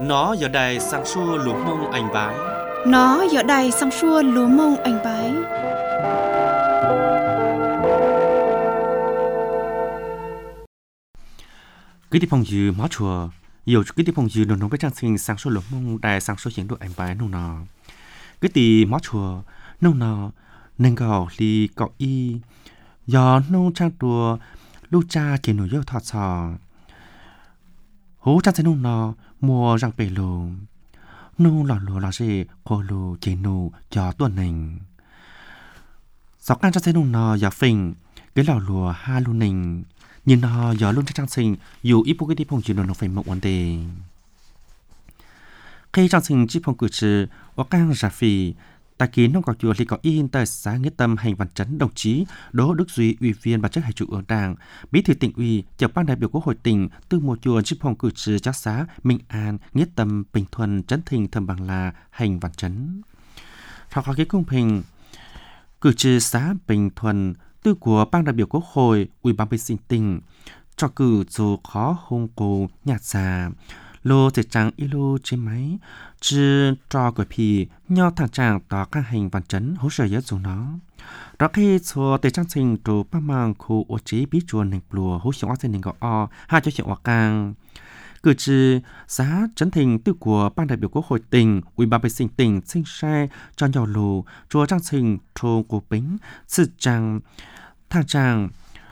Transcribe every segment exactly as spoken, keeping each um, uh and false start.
Nó giờ đây sang xua lúa mông anh bái. Nó giờ đây sang xua lúa mông anh bái. Cái đi phong dư máu chùa, nhiều cái đi phong dư đồng đồng với trang sinh sang xua lúa mông đại sang xua hiện độ anh bái nông nọ. Cái đi máu chùa nông nọ nên gạo li gạo y, do nông trang đùa lưu cha chỉ nổi dâu thọt sò. Hú trang sinh nông nọ mua răng bể lù. Nô lò lùa lò gì cô lù chế nụ cho tuần nình. Sáu căn cho xe nông nò giả phình cái lò lùa ha lù nình. Nhưng nò giả luôn cho trang sinh dù ít bố cái đi phong chữ nó phải mộng vấn đề. Khi trang sinh chí phong cử trừ ở căn giả phì ta kiến nông có chùa thì có in tại xã Nghĩa Tâm hành văn trấn đồng chí Đỗ Đức Duy ủy viên ban chấp hành trung ương Đảng, bí thư tỉnh ủy, trưởng ban đại biểu Quốc hội tỉnh từ một chùa chí phong cử trừ các xã Minh An, Nghĩa Tâm, Bình Thuận, Trấn Thịnh, Thầm Bằng La, hành văn trấn. Theo có cái công bình cử trừ xã Bình Thuận từ của ban đại biểu Quốc hội ủy ban binh sinh tỉnh cho cử dù khó hung cố nhạt già lô thể trang y lô trên máy chứ cho cái phì nhau thằng chàng tỏ các hành văn chấn hỗ trợ nhất dùng nó đó khi số thể trang sinh đồ ba mang khu ô chế bí chuồn nền plùa hỗ trợ trên nền gõ o hai cho chuyện hoa càng cử tri xã Trấn Thịnh từ của ban đại biểu Quốc hội tỉnh ủy ban binh sinh tỉnh sinh xe cho nhỏ lù chùa trang sinh thôn của bính sự trang thằng chàng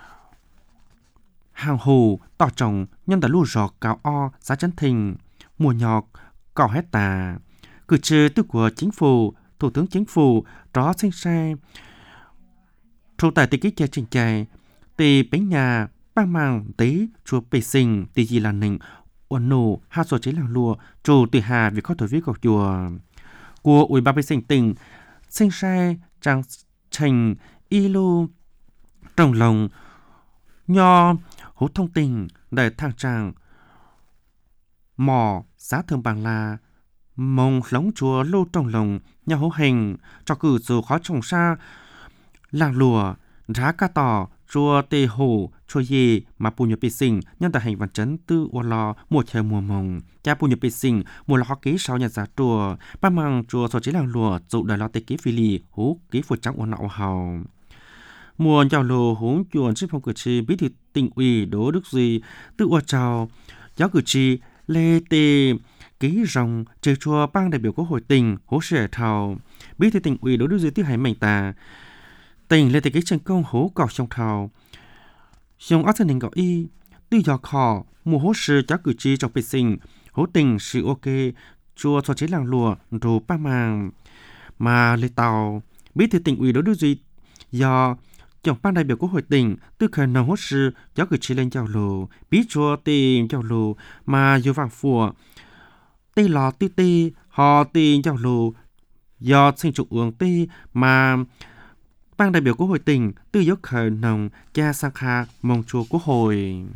hàng hồ tỏ trồng nhân đã lù giọt cáo o xã Trấn Thịnh mùa nhọt cỏ hết tà cử tri từ của chính phủ thủ tướng chính phủ đó sinh xe thủ tại tỷ ký cha trình chạy tỷ bánh nhà bang mang tí chùa bể sinh tỷ gì là nịnh ổn nổ hai số chế làng lùa chủ tỷ hà vì có tuổi viết của chùa của ủy ban bê sinh tỉnh sinh xe trang trình y lô trồng lồng nho hú thông tình để thang tràng mỏ giá thường bằng là mông lống chùa lô trồng lồng nho hú hình cho cử dù khó trồng xa làng lùa giá ca tỏ chùa tê hồ chùa gì mà bù nhập bê sinh nhân tại hành văn chấn tư ô lò mùa trời mùa mông cha bù nhập bê sinh mùa lò khó ký sau nhà giá chùa ba mang chùa số chế làng lùa dụ đời lò tê ký phi lì hú ký phụ trắng ô nọ hào mùa giàu lồ húng chuồn xếp phong cử tri bí thư tỉnh ủy Đỗ Đức Duy tự ô chào giáo cử tri Lê Tê ký rồng chơi chùa ban đại biểu Quốc hội tỉnh hỗ trợ thảo bí thư tỉnh ủy Đỗ Đức Duy tiếp hành mệnh tà tỉnh Lê Tê ký chân công hố cọc trong thảo trong áp thân hình gạo y tư dò khỏ mùa hỗ trợ giáo cử tri trong bê sinh hỗ tỉnh sự ok chùa cho chế làng lùa đồ ba màng mà lê tàu bí thư tỉnh ủy Đỗ Đức Duy do trong ban đại biểu Quốc hội tỉnh từ khởi nồng hốt sư giáo cử tri lên giao lù bí chùa tiền giao lù mà dù vàng phùa tê lò tê tê họ tiền giao lù do sinh trục uống tê mà ban đại biểu Quốc hội tỉnh từ dấu khởi nồng cha sang kha mong chùa Quốc hội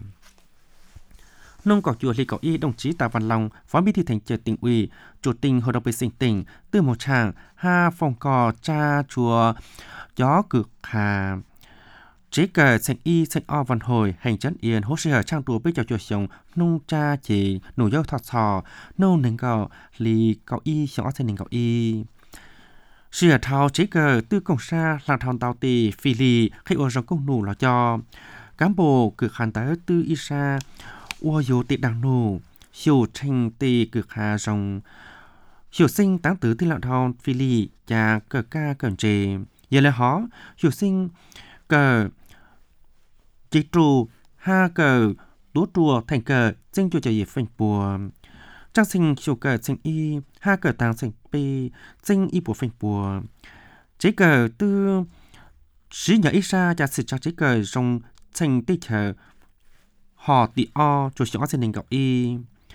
nông cỏ chùa Lý Cỏ Y đồng chí Tạ Văn Long phó bí thư thành ủy tỉnh ủy chủ tịch hội đồng bê sinh tỉnh từ một tràng ha phòng cỏ cha chùa gió cực hà chế cờ sinh y sinh o văn hồi hành chấn yên hỗ trợ trang tùa với cho chùa sống nông cha chỉ nổ dâu thọt sò nô nền gạo Lý Cỏ Y sống sinh nền gạo y sửa thao chế cờ từ cổng xa làm thao tàu tì phi lì khi ô rong công nụ là cho cán bộ cực hàn tới từ y sa ua dô tị đằng nụ hiểu tranh tì cực hà rong hiểu sinh táng tử từ lạng thao phi lì và cờ ca cờ trề giờ là họ hiểu sinh cờ chế trụ ha cờ tố trùa thành cờ sinh cho chạy phanh bùa trang sinh chiều cờ sinh y ha cờ tàng sinh pi sinh y bùa phanh bùa chế cờ tư sĩ nhà ít ra cho sự cho chế cờ trong sinh tê chờ họ tị o cho chó sinh đình gạo y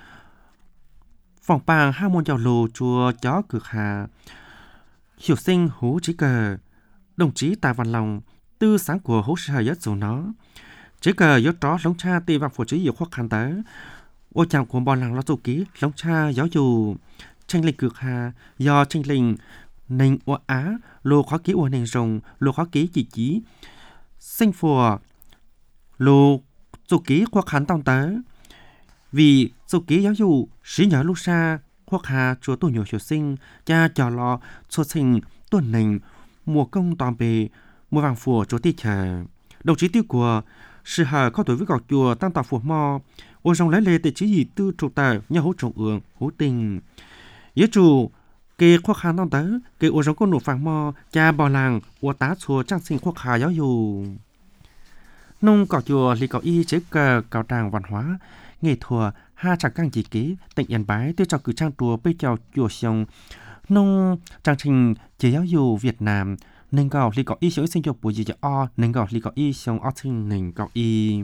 phòng bàng hai môn giàu lù chùa chó cực hà hiểu sinh hú chế cờ đồng chí Tạ Văn Long tư sáng của hỗ trợ nhất dù nó chế cờ gió tró lông cha tì vào phổ trí nhiều khó khăn tới ô chàng của bọn làng lo dù ký lông cha giáo dù tranh lịch cực hà do tranh lịch nền ô á lô khó ký ô nền rồng lô khó ký chỉ chí sinh phùa lô dù ký khó khăn tông tới vì số ký giáo dục sĩ nhỏ lúc xa hoặc hà chúa tu nhiều học sinh cha cho lo xuất sinh tuần nền mùa công toàn bề mùa vàng phùa chúa ti chờ đồng chí tiêu của sự hà có tuổi với gọt chùa tăng tạo phùa mò ô rong lấy lệ để chỉ gì tư trụ tờ nhà hỗ trọng ương hỗ tình yếu chủ kê khoa khăn tông tới kê ô rong có nụ phàng mò cha bò làng ô tá chùa trang sinh khoa khá giáo dục nông cỏ chùa lì cỏ y chế cờ cào tràng văn hóa nghệ thuật ha chẳng căng chỉ ký tỉnh yên bái tôi cho cử trang chùa bây chào chùa xong nông trang trình chế giáo dục Việt Nam nên gạo lì cỏ y sống sinh dục bùi gì cho o nên gạo lì cỏ y sống o sinh nên gạo y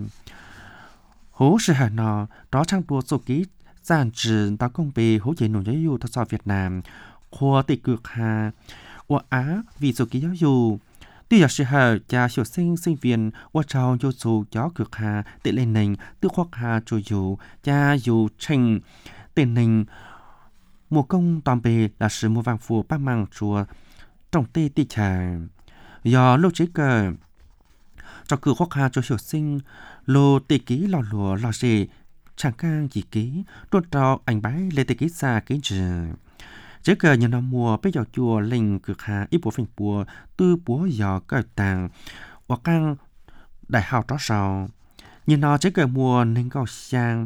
hố sự hà nọ đó trang chùa số ký giàn trừ đó công bề hỗ trợ nông giáo dục thật Việt Nam khoa tịch cực hà của Á vì số ký giáo dục tuy là sự hở cha học sinh sinh viên qua trao cho số giáo cực hà tự lên nền tự khoác hà cho dù cha dù trình tiền nền mùa công toàn bề là sự mua vàng phù bác mang chùa trong tê tê trà do lâu chế cờ cho cử khoác hà cho học sinh lô tê ký lò lùa lò rề chẳng càng chỉ ký đốt trao ảnh bái lê tê ký xa ký trừ chế cờ nhà nó mùa bây giờ chùa linh cực hà ít bộ phim bùa tư búa giò cờ tàng hoặc càng đại học đó sao như nó chế cờ mùa nên cầu sang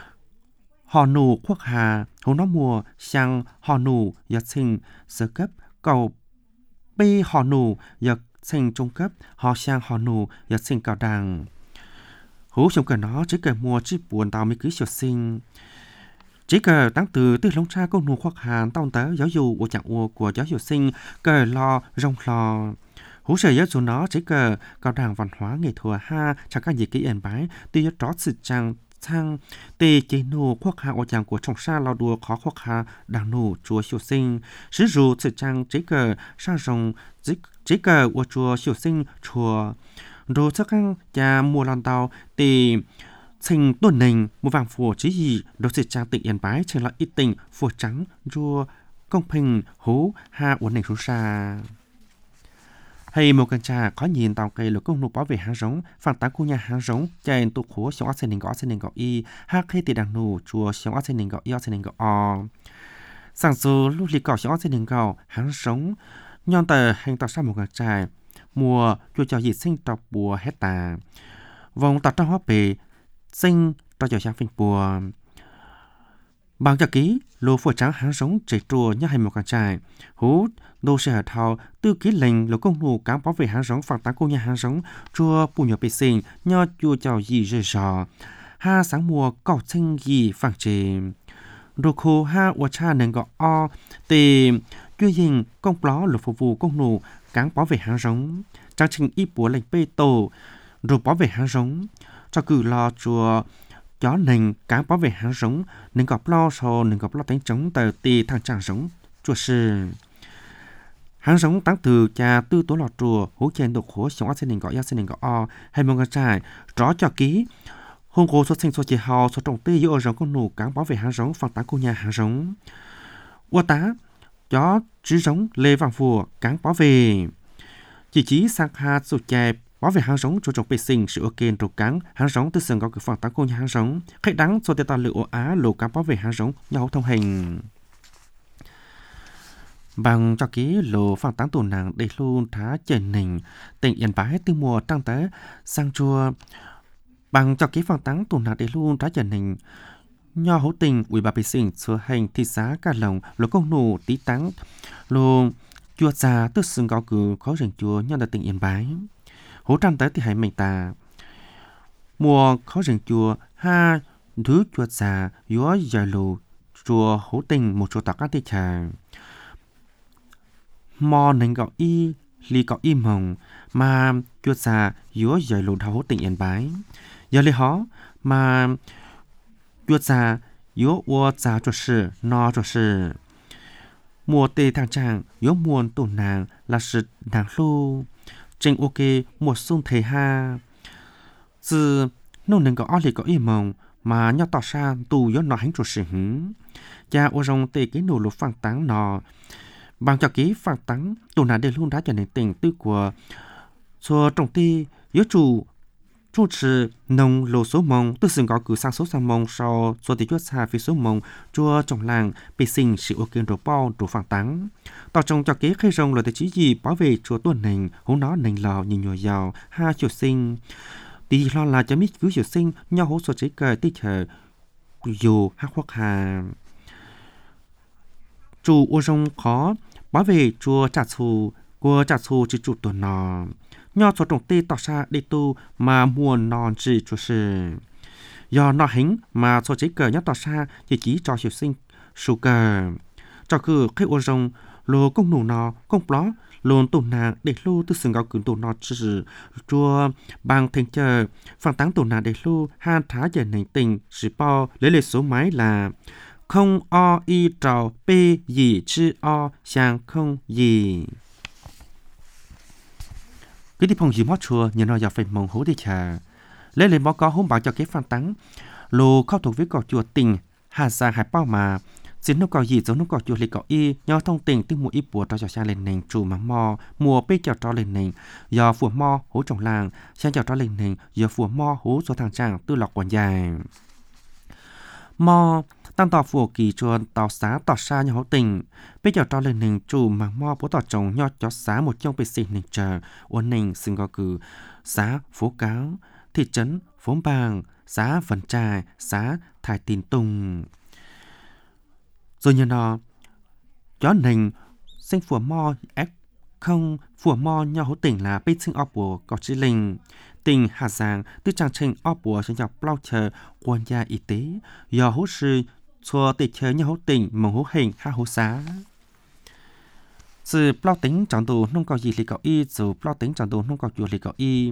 họ nụ quốc hà hồ nó mùa sang họ nụ giật sinh sơ cấp cầu bê họ nụ giật sinh trung cấp họ sang họ nụ giật sinh cao đẳng hú trong cờ nó chế cờ mùa chỉ buồn tao mới cứ sửa sinh chỉ cờ tăng từ từ lông cha con nụ khoác hàn tông tới giáo dục của trạng của của giáo dục sinh cờ lo rong lo hú sợi giáo dục nó chỉ cờ cao đẳng văn hóa nghệ thuật ha chẳng các gì kỹ ẩn bái tuy giáo trót sự trang sang tê chế nụ khoác hà của trạng của trong xa lao đùa khó khoác hà đảng nụ chúa hiệu sinh sử dụng sự trang chỉ cờ sang rồng chỉ cờ của chúa hiệu sinh chùa đồ chắc ăn cha mua lan tàu tì sinh tuần nền một vàng phù chỉ gì đồ sự trang tỉnh yên bái trên là ít tỉnh phù trắng rùa công bình hú ha uốn nền số xa hay một căn trà có nhìn tàu cây lục công nụ bảo vệ hàng giống phản tán khu nhà hàng giống chạy tụ khố sống ác nền gõ nền gõ y ha khi tì đằng nụ chùa sống ác nền gõ y nền gõ o sáng số lúc lì cỏ sống ác nền gõ hàng giống nhon tờ hành tạo ra một căn trà mùa chùa chào dị sinh trọc bùa hết tà vòng tạo trong hóa bể sinh cho chào trang phình bùa bằng cho ký lô phổ trắng hàng giống chạy chùa nhá hay một căn trà hú đô sẽ thao tư ký lệnh lô công nụ cán bảo vệ hàng giống phản tán cô nhà hàng giống chùa bù nhỏ bể sinh nho chùa chào dị rơi rò ha sáng mùa cỏ sinh dị phẳng trề đồ khô ha ua cha nền gọ o tề chuyên hình công ló lô phục vụ công nụ cán bảo vệ hàng giống trang trình y bùa lệnh bê tổ rồi bảo vệ hàng giống cho cử lo chùa chó nền cán bảo vệ hàng giống nền gọp lo so nền gọp lo đánh chống tờ tì thằng chàng giống chùa sư hàng giống tăng từ cha tư tố lọ chùa hỗ trợ độ khổ sống ác sinh nền gọ ya sinh nền gọ o hay một người trai rõ cho ký hôn cố xuất sinh số chế hào số trọng tê giữa giống con nụ cán bảo vệ hàng giống phản tán cô nhà hàng giống ua tá chó chứ giống lê vàng phùa cán bảo vệ chỉ chí sang ha sụt chè bảo vệ hàng giống cho trồng bê sinh sự ok trồng cắn hàng giống từ sừng có cực phản tán cô nhà hàng giống khách đắng số tê ta lựa á lồ cán bảo vệ hàng giống nhau thông hình bằng cho ký lồ phản tán tù nàng để luôn thá trời nình tỉnh yên bái từ mùa trăng tới sang chùa bằng cho ký phản tán tù nàng để luôn thá trời nình nho hữu tình ủy bà bê sinh sửa hành thị xã cả lồng lỗ công nụ tí tắng lô chùa già tức sừng gạo cử khó rừng chùa nhân là tỉnh yên bái hỗ trăng tới thì hãy mình ta mùa khó rừng chùa ha thứ chùa già gió dài lù chùa hữu tình một chùa tạc các thị trà mò nền gạo y ly gạo y mồng mà chùa già gió dài lù thảo hữu tỉnh yên bái giờ lấy hó mà chùa già gió ua già cho sự no cho sự mùa tê thang chàng gió muôn tổ nàng là sự nàng lưu trên ok mùa xuân thề ha từ nông nền có lì có y mong mà nhau tỏ ra tù gió nó hành cho sự hứng cha ô rong tê cái nổ lục phẳng táng nọ bằng cho ký phẳng táng tổ nàng để luôn đã cho nền tình tư của cho trọng ti gió chủ chủ trì nông lô số mông từ xương có cử sang số sang mông sau cho tỷ chuột xa phía số mông chua trong làng bị sinh sự ok đồ bao đồ phẳng tắng tao trong cho kế khai rong là để chỉ gì bảo vệ chùa tuần nành hú nó nành lò nhìn nhồi giàu ha chuột sinh tỷ lo là cho biết cứu chuột sinh nhau hú số chế cờ tích chờ dù hát hoặc hà chủ ô rong khó bảo vệ chùa trả thù của trả thù chỉ chủ tuần nọ nhau số trồng tê tỏ ra đi tu mà muôn non chỉ chủ sự do nó hình mà số chế cờ nhất tỏ ra chỉ chỉ cho hiệu sinh số cờ cho cứ khi ô rong lô công nụ nó công ló lôn tù nàng để lô từ sừng gạo cứng tù nó chỉ chua bằng thành chờ phản táng tù nàng để lô han thá giờ nền tình chỉ bao lấy lệ số máy là không o y trào p gì chứ o sang không gì cái đi phong gì mót chùa nhìn nó giờ phải mong hố đi chờ lấy lên mó có hôm bảo cho cái phản táng lôเข้าthuộc với cỏ chùa tình hà sa hải bao mà xin nó có gì giống nó có chùa lịch có y nhau thông tình từ mùa y bùa cho cho sang lên nền chủ mà mò mùa bê chào cho lên nền do phù mò hố trồng làng sang chào cho lên nền do phù mò hố cho thằng chàng tư lọc quần dài mò tăng tỏ phù kỳ chuồn tỏ xá tỏ xa nhau hố tình bê chào cho lên nền chủ mà mò bố tỏ trồng nhau cho xá một trong bê xịt nền chờ uốn nền xin có cử xá phố cáo thị trấn phố bàng xá phần trài xá thải tin tùng rồi như nó chó nền sinh phùa mò ép không phùa mò nhau hữu tỉnh là bê sinh ọc bùa có chí linh tỉnh Hà Giang tư trang trình ọc bùa cho dọc bao chờ quan gia y tế do hữu sư cho tịch chờ nhau hữu tỉnh mong hữu hình hạ hữu xá sự bao tính chẳng đủ nông cầu gì lý cầu y dù bao tính chẳng đủ nông cầu chùa lý cầu y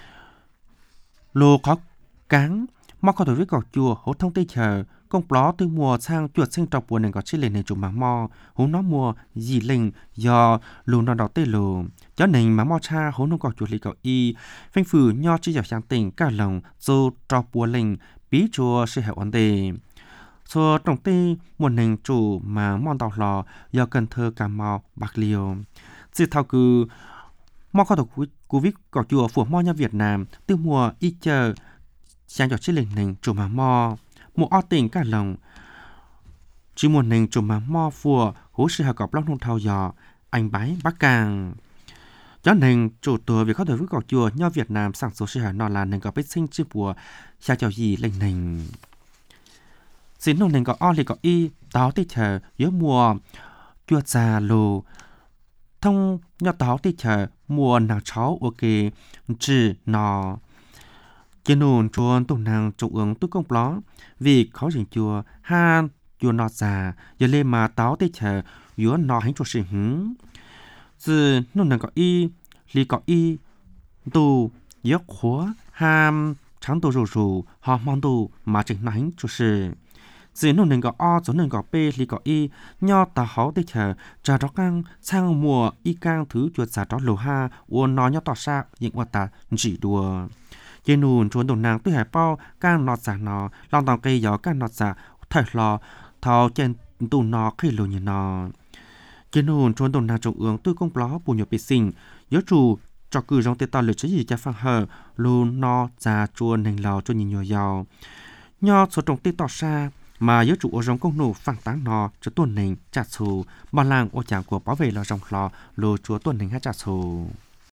lô có cáng mò có thể với cầu chùa hữu thông tê chờ công bó từ mùa sang chuột sinh trọc buồn này có chỉ lên này chủ mà mò hú nó mùa gì linh do lù nó đỏ tê lù cho nên mà mò cha hú nó có chuột lì cầu y phanh phử nho chỉ dạo sáng tỉnh cả lòng dù trọc buồn linh bí chùa sẽ hệ ổn đề số trồng tê một nền chủ mà mò đỏ lò do Cần Thơ Cà Mau Bạc Liêu chỉ thao cứ mò có thể cú vít có chùa phù mò nhà Việt Nam từ mùa y chờ sang cho chỉ lên nền chủ mà mò một o tình cả lòng chỉ một nền chủ mà mò phùa hú sư hà cọp long thông thao dò anh bái bắc càng cho nên chủ tùa vì có thể với cọ chùa nho Việt Nam sang số sư hà nọ là nền cọp bích sinh chữ bùa xa chào gì lên nền xin nông nền cọ o lì cọ y táo tê chờ giữa mùa chùa già lù thông nho táo tê chờ mùa nàng cháu ok chỉ nọ trên nền chuồn tụng nàng trục ứng tu công ló vì khó dình chùa ha chùa nọ già giờ lên mà táo tê chờ giữa nọ hành chùa sinh hứng từ nông nàng có y lý có y tu giấc khóa ham trắng tu rù rù họ mong tu mà trình nọ hành chùa sinh từ nông nàng có o chỗ nàng có p lý có y nho táo háo tê chờ trà đó căng sang mùa y cang thứ chùa già đó lù ha uốn nọ nho tỏ xa những quả ta chỉ đùa trên nùn chuồn đồng nàng tư hải bao càng nọt giả nọ lòng tàu cây gió càng nọt giả thải lò thao trên tù nọ khi lù như nọ trên nùn chuồn đồng nàng trồng ương tư công ló bù nhọ bị sinh nhớ chủ cho cử trong tê tao lựa chế gì cho phăng hờ lù nọ giả chuồn hành lò cho nhìn nhỏ giàu nho số trồng tê tỏ xa mà nhớ chủ ở trong công nụ phăng táng nọ cho tuần nền trả thù bao làng ô chàng của bảo vệ lò trong lò lù chúa tuần nền hát trả thù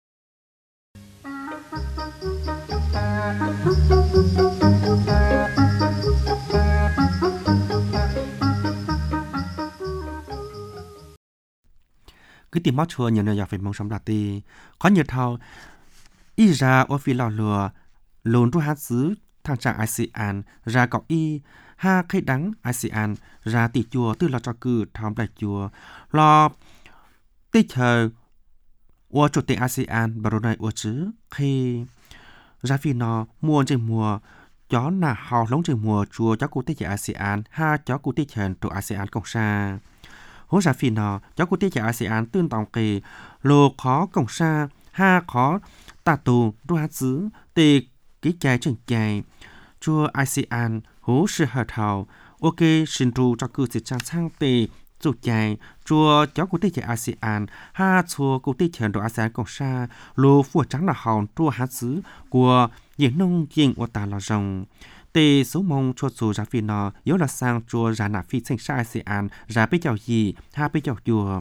cứ tìm mót chùa nhiều nơi phải mong sống là tì có nhiều thao y ra ở phía lò lừa lồn ru hát xứ thang trạng a sê an ra cọc y ha khai đắng a sê an ra tỷ chùa từ lò cho cử thao đại chùa lò tích chờ ở chủ tịch a sê an bà rồi này ở chứ khi ra phi nó mua trên mùa chó nà hào lóng trên mùa chùa chó cụ tích a sê an ha chó cụ tích hẹn trụ a sê an cộng sa hố ra phi nó chó cụ tích a sê an tương tòng kỳ lô khó cộng sa ha khó tà tù ru hát xứ tì ký chai trên chai chùa a sê an hố sư hợp thảo ok xin trụ cho cư sĩ trang sang tì chủ chai chùa chó cụ tích a sê an ha chùa cụ tích hẹn trụ a sê an cộng sa lô phùa trắng là hào chùa hát xứ của diễn nông diễn của ta là rồng tê số mong cho dù ra phi nó yếu là sang cho ra nạp phi sinh sai sĩ an ra bây giờ gì ha bây giờ chùa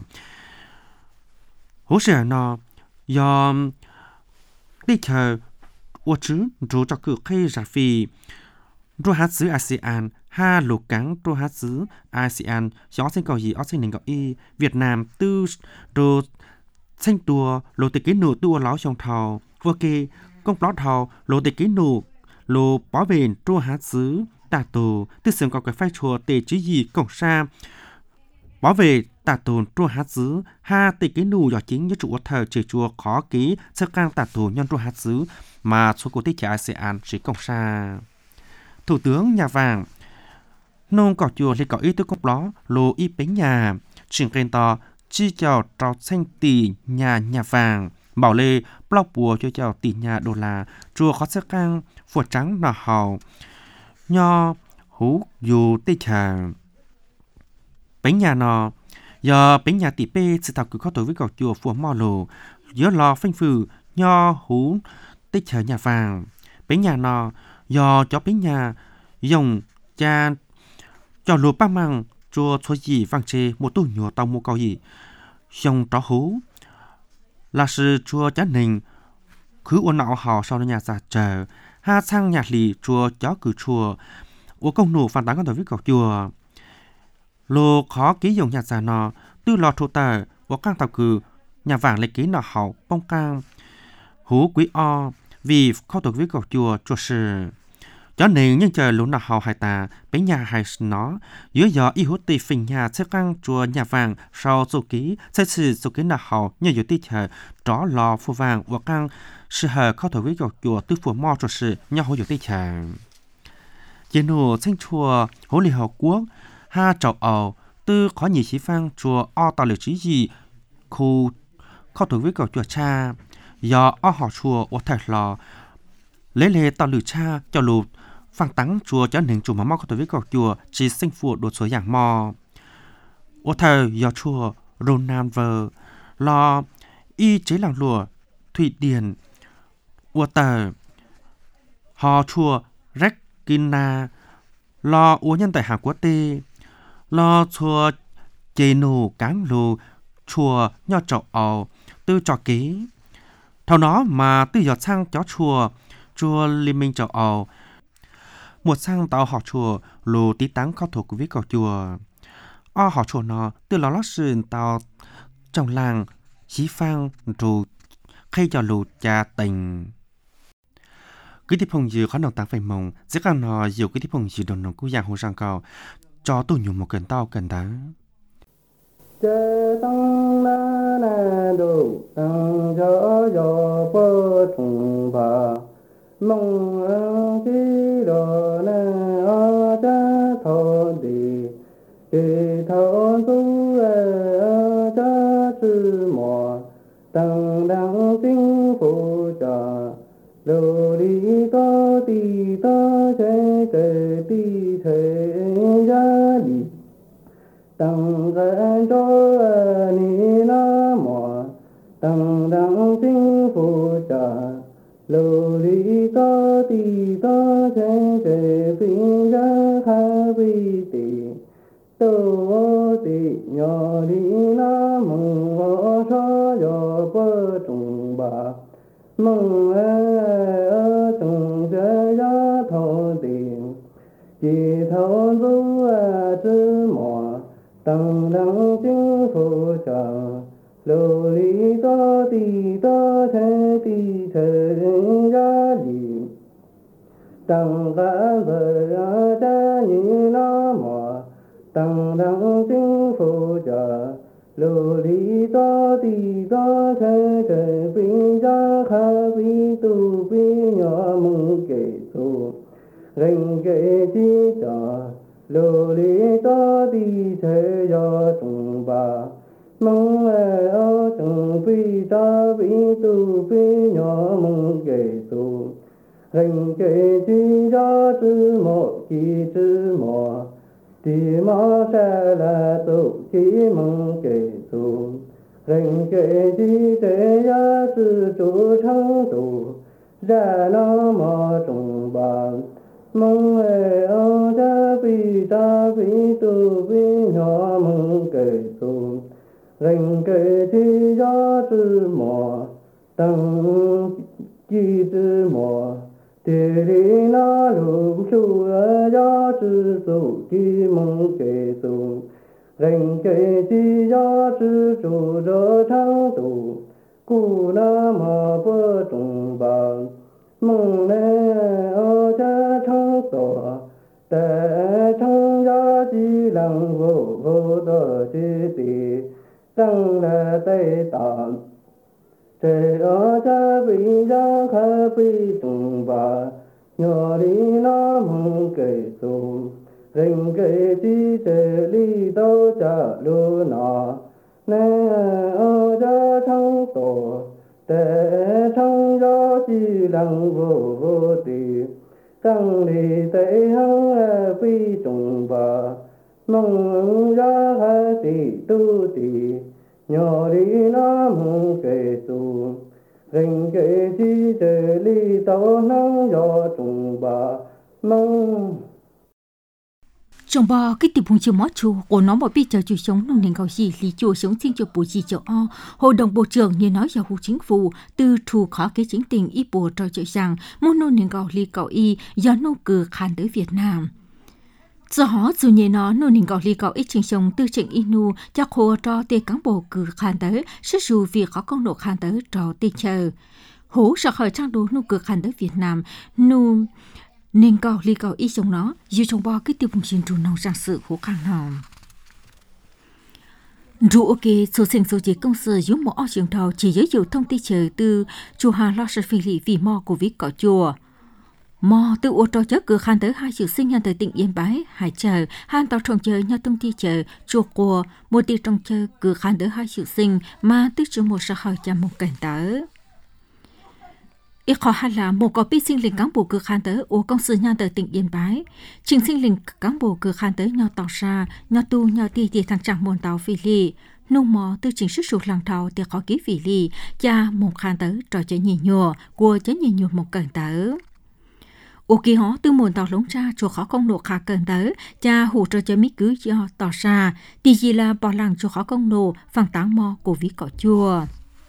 hỗ trợ nó do đi chờ我知如这个可以ra phi rồi hát xứ a sê an ha lục cắn rồi hát xứ a sê an gió sinh cầu gì ở sinh nền cầu y Việt Nam tư rồi sinh tua lô tịch ký nụ tua láo trong thầu vô kê công lót thầu lô tịch ký nụ lô bảo vệ rồi hát xứ tà tù tư sớm có cái phái chùa tề chứ gì cổng xa bảo vệ tà tù rồi hát xứ ha tịch ký nụ do chính như chủ thờ chỉ chùa khó ký sơ cang tà tù nhân rồi hát xứ mà số cổ tích trả a sê an chỉ cổng xa Thủ tướng nhà vàng nông cỏ chùa lên cỏ ý tư cốc đó lô y bánh nhà chuyển kênh to chi chào trao xanh tỷ nhà nhà vàng bảo lê bọc bùa cho chào tỷ nhà đô la chùa khó sắc căng phụt trắng nọ hào nho hú dù tê trà bánh nhà nọ giờ bánh nhà tỷ pê sự tạo cứ khó tối với cỏ chùa phùa mò lồ giữa lò phanh phừ nho hú tê trà nhà vàng bánh nhà nọ do cho bánh nhà dùng cha cho lúa ba măng chua cho gì vang chê một tuổi nhỏ tàu một câu gì xong tró hú là sự chua chán nình cứ ôn nạo họ sau nhà già chờ ha sang nhà lì chua chó cử chùa ô công nụ phản tán con tuổi với cậu chùa lô khó ký dùng nhà già nọ tư lò thô tờ ô căng tàu cử nhà vàng lấy ký nọ hậu bông căng hú quý o vì khó tuổi với cậu chùa chùa sự cho nên những chờ lúc nào họ hay ta bánh nhà hay nó giữa gió y hút tì phình nhà sẽ căng chùa nhà vàng sau số ký sẽ sử số ký nào họ như giữa tì chờ đó lò phù vàng và căng sự hờ khó thổi với gọc chùa tư phù mò cho sự nhau hỗ giữa tì chờ chế nụ sinh chùa hỗ lì họ quốc ha trầu ầu tư khó nhị chí phang chùa o tạo lực trí gì khu khó thổi với gọc chùa cha do o họ chùa ở thật lò lấy lệ tạo lực cha cho lụt phang tắng chùa cho nên chùa mà mò có tuổi với cọc chùa chỉ sinh phụ đột số dạng mò ô thờ do chùa Ronald vờ lo y chế làng lùa Thụy Điển ô tờ họ chùa Rekina lo uống nhân tại Hàn Quốc tê lo chùa chế nụ cáng lù chùa nho trậu ầu tư trò ký thầu nó mà tư giọt sang chó chùa chùa Liên minh trậu ầu một sang tàu họ chùa lù tí táng khó thuộc của viết cầu chùa o họ chùa nó từ lò lót sườn tàu trong làng chí phang rù khi cho lù cha tình cái tiếp phong dư khó đồng tăng phải mong sẽ càng nó dù cái tiếp phong dư đồng nông cú giang hồ sang cầu cho tôi nhủ một cần tao cần đáng chế tăng na na đồ tăng cho cho bơ trùng bà mong ơn chi đồ na ở cha thọ đi đi thọ tu ở cha sư mò tăng đăng chính phủ cha lô đi to ti to chế chế ti chế gia đi tăng gần cho ni na mò tăng đăng chính phủ cha lô đi to ti to chế chế phi gia kha vi ti tô ti nhỏ đi na mong ở cho yo bơ trùng bà mong ở trùng chế gia thọ tiền chỉ thọ du chữ mò tăng đăng chính phủ trợ lô lý to ti to thế ti thế gia lý tăng cả vợ cha nhị na mò tăng đăng chính phủ trợ lô lý to ti to thế thế phi gia kha vi tu phi nhỏ mừng kể tu rình kể chi trợ lô lý to ti thế do trùng bà mong ở trùng phi ta vi tu phi nhỏ mong kể tu rình kể chi do chữ một chi chữ một thì mà sẽ là tu chi mong kể tu rình kể chi thế gia chữ chủ thắng tu ra nó mò trùng bà mong ê ô cha vi ta vi tu vi nhỏ mong kể tu rình kể chi gió tư mò tăng chi tư mò tê đi na lục chu a gió tư tu chi mong kể tu rình kể chi gió tư tu đỡ thắng tu cú na mò bơ trùng bà mong nè ô cha thắng tổ tệ thắng gió chi lăng vô vô đỡ chi tì tăng là tây tạm tệ ô cha bị gió khá bị trùng bà nhỏ đi nó mong kể tu rình kể chi tệ ly tao cha lưu nọ nè ô cha thắng tổ tệ thắng gió chi lăng vô vô tì tăng đi tệ hăng phi trùng bà mong gió hai tì tu tì nhỏ đi nó mong kể tu rình kể chi tệ ly tao nắng gió trùng bà mong trong bò cái tiệm hùng chiều mót chùa của nó một biết chờ chủ sống nông nền cầu gì lý chùa sống xin cho bộ gì cho o hội đồng bộ trưởng như nói vào hữu chính phủ từ thủ khó cái chính tình y bộ trò chuyện rằng môn nông nền cầu lý cầu y do nô cử khán tới Việt Nam do họ dù như nó nông nền cầu lý cầu ít trình sống từ trình inu cho hồ cho tê cán bộ cử khán tới sức dù việc có công nộ khán tới trò tê chờ hố sợ khỏi trang đồ nô cử khán tới Việt Nam nô nên cầu lý cầu ý trong nó dù trong bò cái tiêu bùng xin trù nông sang sự khó khăn nào dù ok số sinh số chế công sự dù một ở trường đầu chỉ giới thiệu thông tin chờ từ chùa Hà Lo Sơn Phi Lì vì mò của viết cỏ chùa mò từ ô tô chở cửa khăn tới hai sự sinh nhân tới tỉnh Yên Bái hải chờ hai tàu trồng chờ nhau thông tin chờ chùa của một tiêu trồng chờ cửa khăn tới hai sự sinh mà tức chùa một xã hội chăm một cảnh tới ít khó hay là một có biết sinh linh cán bộ cửa khán tới ô công sự nhau tới tỉnh Yên Bái trình sinh linh cán bộ cửa khán tới nhau tàu xa nhau tu nhau ti ti thằng trạng môn tàu phi lì nông mò từ trình sức sụt làng thầu thì khó ký phi lì cha một khán tới trò chơi nhì nhùa của chơi nhì nhùa một cẩn tới ô kỳ họ từ môn tàu lống ra cho khó công nộ khá cẩn tới cha hỗ trợ chơi mít cứ cho tàu xa thì gì là bỏ làng cho khó công nộ phẳng táng mò của ví cỏ chua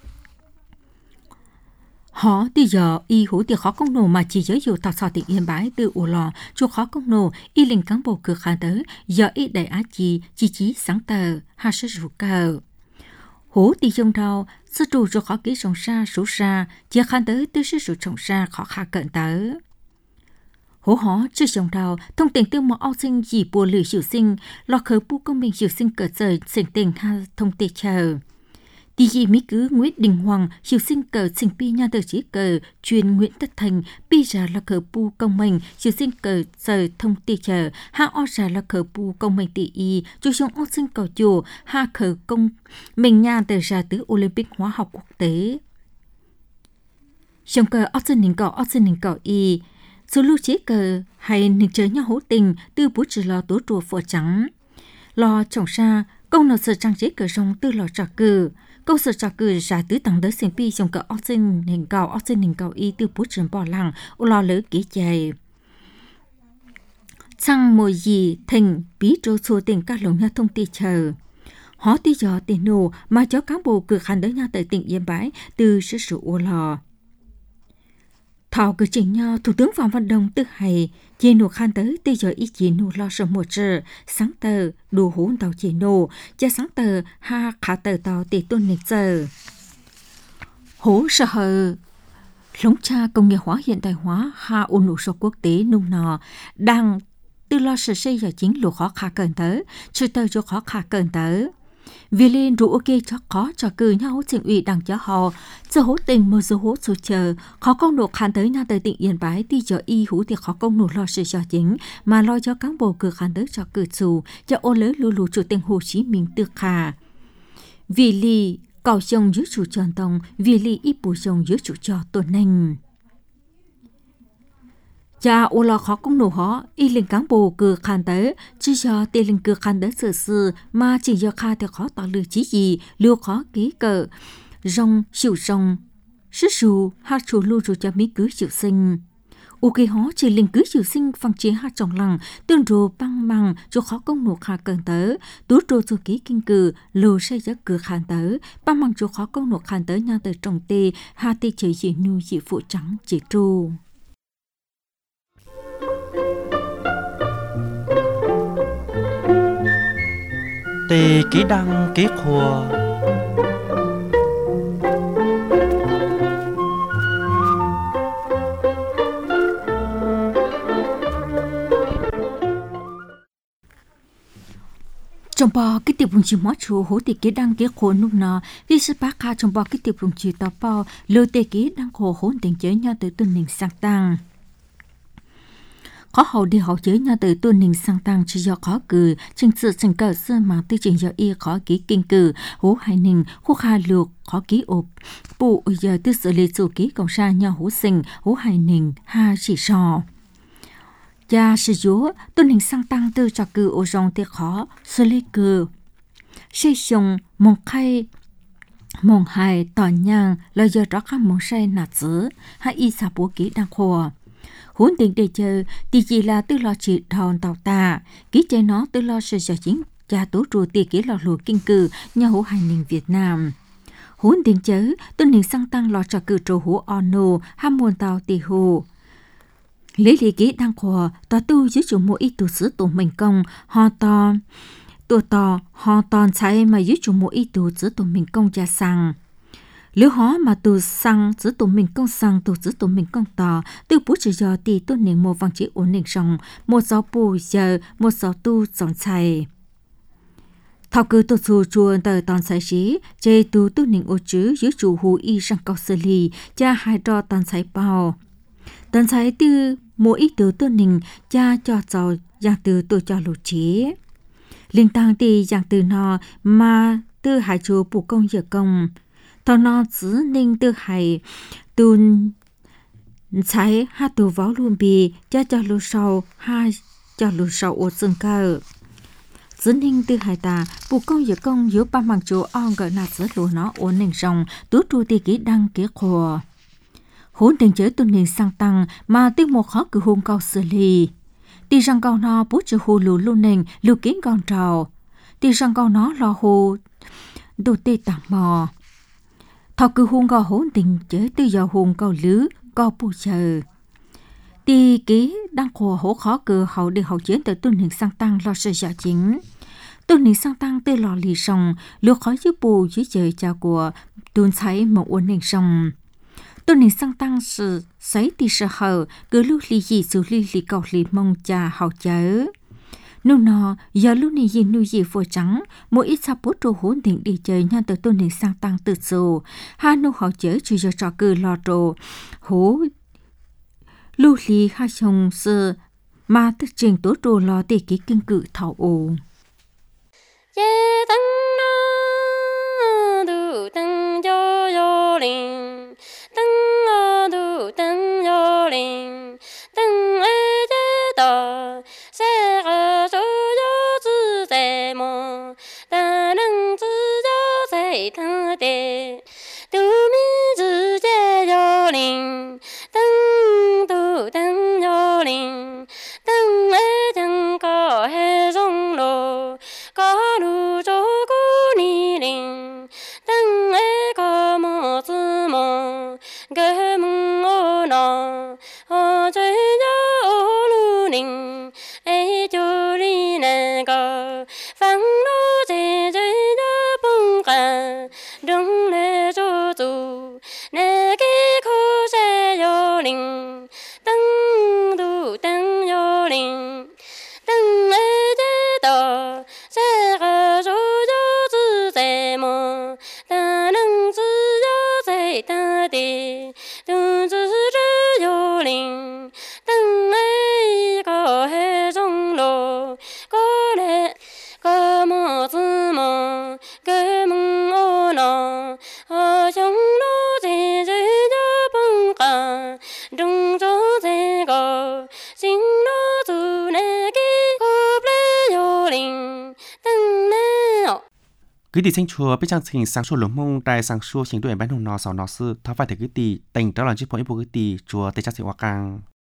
họ bây giờ y hữu thì khó công nổ mà chỉ giới thiệu tạo sò tỉnh Yên Bái từ ổ lò cho khó công nổ y linh cán bộ cửa khán tới giờ y đại á chi chi chí sáng tờ ha sức rủ cờ hữu thì trong đầu sư trụ cho khó ký trồng xa số xa chia khán tới tư sư sự trồng xa khó khá cận tới hữu họ chưa trong đầu thông tin tiêu mọ ao sinh gì bùa lử hiệu sinh lo khởi bu công minh hiệu sinh cỡ trời sinh tình ha thông tin chờ đi gì mỹ cứ Nguyễn Đình Hoàng hiệu sinh cờ sinh pi nha tờ chỉ cờ truyền Nguyễn Tất Thành pi ra là cờ pu công minh hiệu sinh cờ giờ thông tì chờ ha o ra là cờ pu công minh tỷ y chú trong o sinh cầu chùa ha cờ công mình nha tờ ra từ Olympic hóa học quốc tế trong cờ o sinh nín cờ o sinh nín cờ y số lưu chế cờ hay nín chơi nhau hỗ tình từ bút trừ lò tố trùa phở trắng lò trồng xa công nào sở trang chế cờ rong từ lò trà cờ câu sở trà cử giả tứ tầng đỡ sinh pi trong cỡ oxygen hình cầu oxygen hình cầu y từ bút trường bỏ lăng ô lo lỡ kỹ chạy sang mùi gì thành bí trô xua tình các lồng nha thông tin chờ họ tí giờ tiền nô mà cho cán bộ cử khăn đỡ nhau tại tỉnh Yên Bái từ sự sự ô lò thảo cử trình nhau thủ tướng Phạm Văn Đồng tức hay chế nô khăn tới tí giờ ý chí nô lo sợ một giờ sáng tờ đồ hốn tàu chế nô cha sáng tờ ha khả tờ tàu tỷ tuần lịch giờ hố sợ hờ lống cha công nghiệp hóa hiện đại hóa ha ôn nụ số quốc tế nông nọ đang từ lo sợ xây giờ chính lộ khó khả cẩn tới chưa tờ cho khó khả cẩn tới vì lên đủ ok cho khó cho cử nhau trình ủy đảng cho họ giờ hỗ tình một số hỗ số chờ khó công nộp khán tới nhau tới tỉnh Yên Bái thì giờ y hữu thì khó công nộp lo sự cho chính mà lo cho cán bộ cử khán tới cho cử chủ cho ô lớn lưu lù chủ tịch Hồ Chí Minh tự khả vì lì cầu chồng dưới chủ tròn tông vì lì ít bù chồng dưới chủ cho tôn ninh cha ô lo khó công nổ họ y linh cán bộ cử khán tới chỉ cho tiền linh cử khán tới sự sự mà chỉ do khai thì khó tỏ lừa chí gì lưu khó ký cờ rong chịu rong sư sù hát chủ lưu rồi cho mỹ cứ chịu sinh u kỳ hó chỉ linh cứ chịu sinh phăng chế hát trong lăng tương rồ băng bằng cho khó công nộp hà cần tớ tú rồ cho ký kinh cử lô xây giấc cửa khán tớ băng bằng cho khó công nộp khán tớ nhau từ trong tê hà tê chế dị nu dị phụ trắng chỉ trù tê ký đăng ký khua trong bò cái tiệp vùng chỉ mót chùa hố tê ký đăng ký khổ nung nọ vì sự bác ca trong bò cái tiệp vùng chỉ tao bao lô tê ký đăng khổ hỗn tình chế nhau từ tuần nình sang tăng khó hậu đi học chế nhau từ tuần nình sang tăng chỉ do khó cử trình sự trình cờ xưa mà tư trình do y khó ký kinh cử hố hai nình khu kha lược khó ký ộp bộ giờ tư xử lý chủ ký cộng sa nhau hố sinh hố hai nình ha chỉ sò cha sử dụng tuần hình sang tăng từ cho cử ô rong tê khó xử lý cử xây dựng mong khai mong hai tỏ nhang lời giờ rõ các mong say nạt giữ hai y sa bố ký đang khổ huấn định để chờ thì chỉ là tư lo chỉ thòn tàu ta ký chơi nó tư lo sự sở chính cha tố rùa tì ký lò lùa kinh cử nhà hữu hành ninh Việt Nam huấn định chớ tuần hình sang tăng lo cho cử trổ hữu ono ham muôn tàu tì hồ lý lý ký đang khổ tòa tu dưới chủ mỗi ít tu sứ tù mình công ho to tù to ho toàn chạy mà dưới chủ mỗi ít tu sứ tù mình công cha sang nếu họ mà tù sang giữ tù mình công sang tù giữ tù mình công tò từ bố chỉ do thì tôi nên một vòng chỉ ổn định xong một sáu bù giờ một sáu tu dọn chạy thao cứ tù xù chuồn từ toàn xảy xí chê tù tu nên ô chứ dưới chủ hù y sang cao xử lý cha hai đo toàn xảy bao toàn xảy từ mỗi ít từ tôi nên cha cho cháu dạng từ tôi cho lục chế liên tăng thì dạng từ nó mà từ hai chủ bù công giờ công thọ nó chỉ nên từ hai tuần trái hai tu vào luôn bì cho cho lúa sầu hai cho lúa sầu ở sân cờ chỉ nên từ hai ta bù công giờ công giữa ba mặt chỗ on gọi là chỉ lúa nó ổn định rong tú tru tì kỹ đăng kỹ khổ hỗn định chế tuần nên sang tăng mà tiếng một khó cứ hôn cao xử lý tì rằng cao nó bút chữ hồ lúa luôn nền lúa kiến con trào tì rằng cao nó lo hồ đồ tê tạm mò thọ cứ hôn gò hỗn tình chế từ giờ hôn gò lứ gò bù chờ tì ký đang khổ hổ khó cử hậu đi hậu chiến từ tuần hình sang tăng lo sự giả chính tuần hình sang tăng từ lò lì sông lúa khó dưới bù dưới trời cha của tuần thấy một ổn định sông tuần hình sang tăng sự sấy tì sợ hờ cứ lúc lì gì xử lý lì cầu lì mong cha hậu chớ nô nọ giờ lúc này gì nuôi gì phơi trắng mỗi ít sắp bút trù hỗn định đi chơi nhân từ tuần này sang tăng từ sâu hai nô họ chở chỉ giờ trò cừ lò trồ hố lưu lì hai chồng sơ mà tất trình tố trồ lò để ký kinh cự thảo ồ Tăng cứ đi sinh chùa biết trang trình sáng chùa lỗ mông đại sáng chùa chính đuổi bán hùng nọ sò nọ sư tháo phải thể cứ đi tỉnh đó là chiếc phone ipo cứ đi chùa tây chắc sĩ hoa cang